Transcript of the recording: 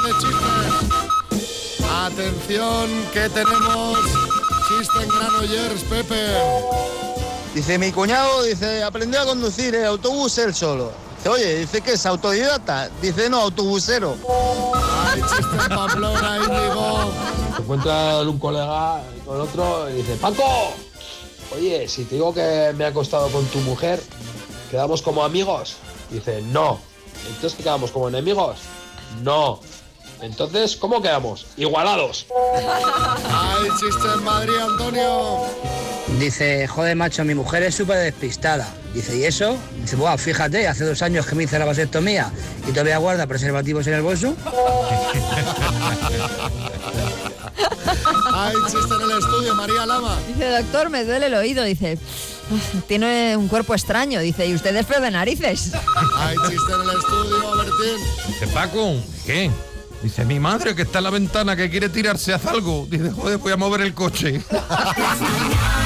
de chistes. Atención, que tenemos chiste en Granollers, Pepe. Dice, mi cuñado, dice, aprendió a conducir el autobús él solo. Dice, oye, dice que es autodidacta. Dice, no, autobusero. Ay, chiste en Pamplona, Íñigo. Se encuentran un colega con otro y dice, Paco, oye, si te digo que me he acostado con tu mujer, ¿quedamos como amigos? Dice, no. ¿Entonces qué quedamos como enemigos? No. Entonces, ¿cómo quedamos? Igualados. Ay, chiste en Madrid, Antonio. Dice, joder, macho, mi mujer es súper despistada. Dice, ¿y eso? Dice, bueno, fíjate, hace 2 años que me hice la vasectomía y todavía guarda preservativos en el bolso. Ay, chiste en el estudio, María Lama. Dice, doctor, me duele el oído. Dice, tiene un cuerpo extraño. Dice, ¿y usted es feo de narices? Ay, chiste en el estudio, Bertín. Dice, Paco, ¿qué? Dice, mi madre que está en la ventana que quiere tirarse, haz algo. Dice, joder, voy a mover el coche.